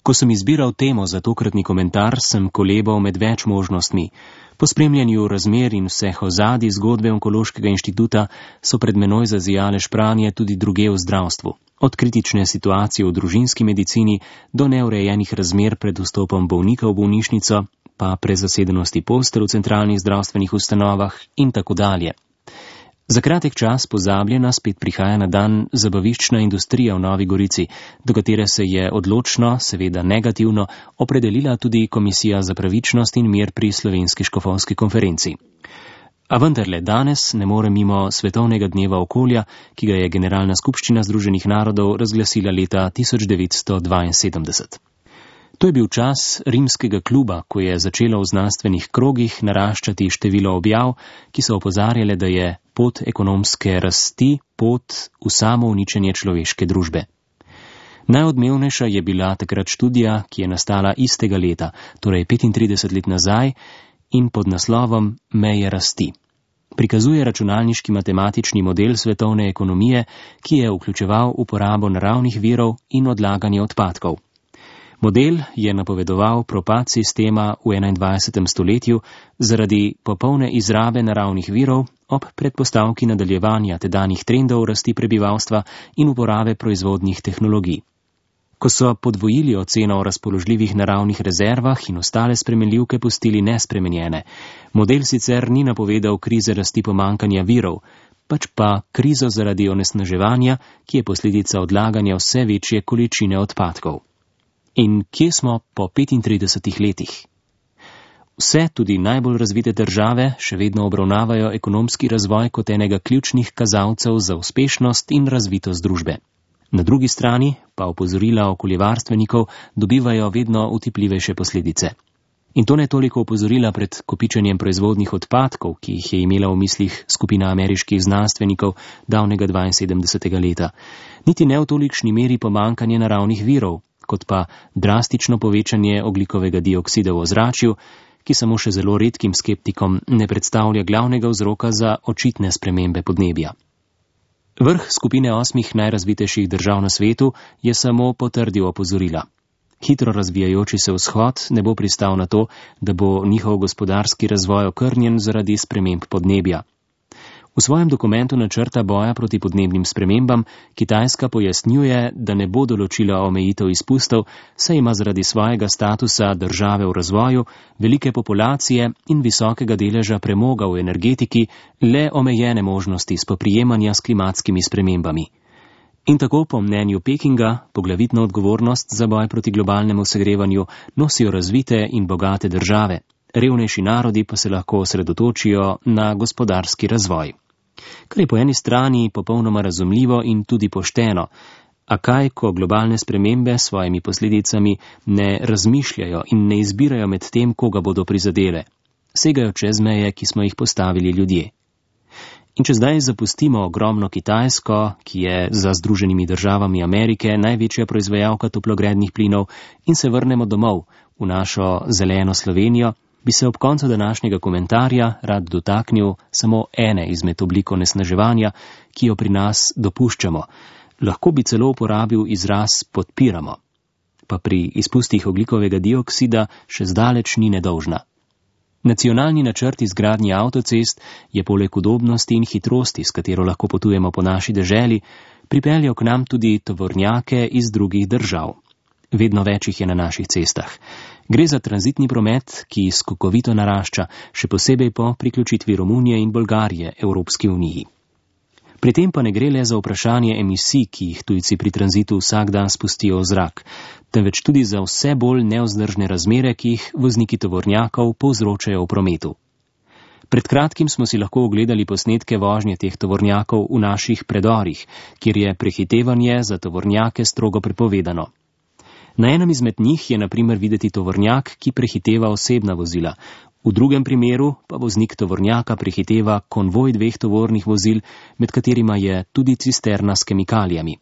Ko sem izbiral temo za tokratni komentar, sem kolebal med več možnostmi. Po spremljanju razmer in vseh ozadij zgodbe Onkološkega inštituta so pred menoj zazijale špranje tudi druge v zdravstvu. Od kritične situacije v družinski medicini do neurejenih razmer pred vstopom bolnika v bolnišnico, pa prezasedenosti postelj v centralnih zdravstvenih ustanovah in tako dalje. Za kratek čas pozabljena spet prihaja na dan zabaviščna industrija v Novi Gorici, do katere se je odločno, seveda negativno, opredelila tudi Komisija za pravičnost in mir pri Slovenski škofovski konferenci. A vendarle danes ne more mimo Svetovnega dneva okolja, ki ga je Generalna skupščina Združenih narodov razglasila leta 1972. To je bil čas rimskega kluba, ko je začelo v znanstvenih krogih naraščati število objav, ki so opozarjale, da je pot ekonomske rasti pot v samo uničenje človeške družbe. Najodmevnejša je bila takrat študija, ki je nastala istega leta, torej 35 let nazaj, in pod naslovom Meje rasti. Prikazuje računalniški matematični model svetovne ekonomije, ki je vključeval uporabo naravnih virov in odlaganje odpadkov. Model je napovedoval propad sistema v 21. stoletju zaradi popolne izrabe naravnih virov ob predpostavki nadaljevanja tedanjih trendov rasti prebivalstva in uporabe proizvodnih tehnologij. Ko so podvojili oceno o razpoložljivih naravnih rezervah in ostale spremenljivke pustili nespremenjene, model sicer ni napovedal krize rasti pomankanja virov, pač pa krizo zaradi onesnaževanja, ki je posledica odlaganja vse večje količine odpadkov. In kje smo po 35 letih? Vse, tudi najbolj razvite države, še vedno obravnavajo ekonomski razvoj kot enega ključnih kazalcev za uspešnost in razvitost družbe. Na drugi strani pa opozorila okoljevarstvenikov dobivajo vedno utipljivejše posledice. In to ne toliko opozorila pred kopičenjem proizvodnih odpadkov, ki jih je imela v mislih skupina ameriških znanstvenikov davnega 72. leta, niti ne v tolikšni meri pomankanje naravnih virov, kot pa drastično povečanje ogljikovega dioksida v ozračju, ki samo še zelo redkim skeptikom ne predstavlja glavnega vzroka za očitne spremembe podnebja. Vrh skupine 8 najrazvitejših držav na svetu je samo potrdil opozorila. Hitro razvijajoči se vzhod ne bo pristal na to, da bo njihov gospodarski razvoj okrnjen zaradi sprememb podnebja. V svojem dokumentu načrta boja proti podnebnim spremembam Kitajska pojasnjuje, da ne bo določila omejitev izpustov, saj ima zaradi svojega statusa države v razvoju, velike populacije in visokega deleža premoga v energetiki le omejene možnosti spoprijemanja s klimatskimi spremembami. In tako po mnenju Pekinga poglavitno odgovornost za boj proti globalnemu segrevanju nosijo razvite in bogate države, revnejši narodi pa se lahko osredotočijo na gospodarski razvoj. Kar je po eni strani popolnoma razumljivo in tudi pošteno, a kaj, ko globalne spremembe s svojimi posledicami ne razmišljajo in ne izbirajo med tem, koga bodo prizadele, segajo čez meje, ki smo jih postavili ljudje. In če zdaj zapustimo ogromno Kitajsko, ki je za Združenimi državami Amerike največja proizvajalka toplogrednih plinov, in se vrnemo domov v našo zeleno Slovenijo, bi se ob koncu današnjega komentarja rad dotaknil samo ene izmed oblik onesnaževanja, ki jo pri nas dopuščamo. Lahko bi celo uporabil izraz podpiramo. Pa pri izpustih ogljikovega dioksida še zdaleč ni nedolžna. Nacionalni načrt izgradnje avtocest je poleg udobnosti in hitrosti, s katero lahko potujemo po naši deželi, pripeljal k nam tudi tovornjake iz drugih držav. Vedno več jih je na naših cestah. Gre za tranzitni promet, ki skokovito narašča, še posebej po priključitvi Romunije in Bolgarije Evropski uniji. Pri tem pa ne gre le za vprašanje emisij, ki jih tujci pri tranzitu vsak dan spustijo v zrak, temveč tudi za vse bolj nevzdržne razmere, ki jih vozniki tovornjakov povzročajo v prometu. Pred kratkim smo si lahko ogledali posnetke vožnje teh tovornjakov v naših predorih, kjer je prehitevanje za tovornjake strogo prepovedano. Na enem izmed njih je na primer videti tovornjak, ki prehiteva osebna vozila. V drugem primeru pa voznik tovornjaka prehiteva konvoj 2 tovornih vozil, med katerima je tudi cisterna s kemikalijami.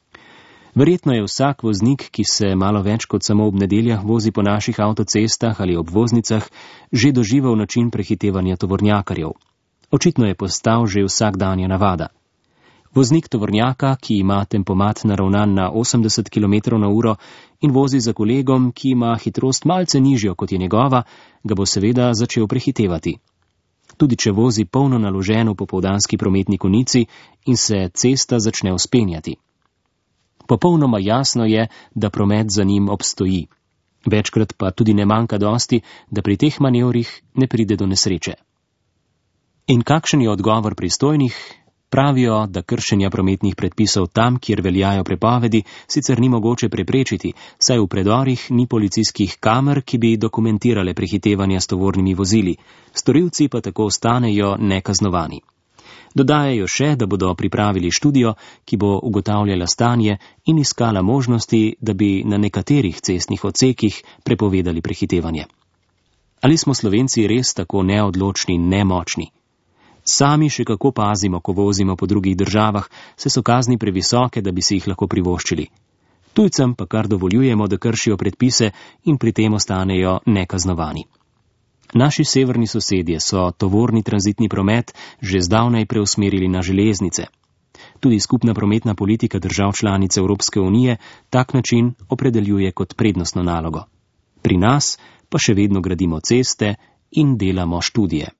Verjetno je vsak voznik, ki se malo več kot samo ob nedeljah vozi po naših avtocestah ali obvoznicah, že doživel način prehitevanja tovornjakarjev. Očitno je postal že vsakdanja navada. Voznik tovornjaka, ki ima tempomat naravnan na 80 km/h in vozi za kolegom, ki ima hitrost malce nižjo kot je njegova, ga bo seveda začel prehitevati. Tudi če vozi polno naložen v popoldanski prometni konici in se cesta začne vzpenjati. Popolnoma jasno je, da promet za njim obstoji. Večkrat pa tudi ne manjka dosti, da pri teh manevrih ne pride do nesreče. In kakšen je odgovor pristojnih? Pravijo, da kršenja prometnih predpisov tam, kjer veljajo prepovedi, sicer ni mogoče preprečiti, saj v predorih ni policijskih kamer, ki bi dokumentirale prehitevanja s tovornimi vozili, storilci pa tako ostanejo nekaznovani. Dodajajo še, da bodo pripravili študijo, ki bo ugotavljala stanje in iskala možnosti, da bi na nekaterih cestnih odsekih prepovedali prehitevanje. Ali smo Slovenci res tako neodločni in nemočni? Sami še kako pazimo, ko vozimo po drugih državah, saj so kazni previsoke, da bi si jih lahko privoščili. Tujcem pa kar dovoljujemo, da kršijo predpise in pri tem ostanejo nekaznovani. Naši severni sosedje so tovorni tranzitni promet že zdavnaj preusmerili na železnice. Tudi skupna prometna politika držav članic Evropske unije tak način opredeljuje kot prednostno nalogo. Pri nas pa še vedno gradimo ceste in delamo študije.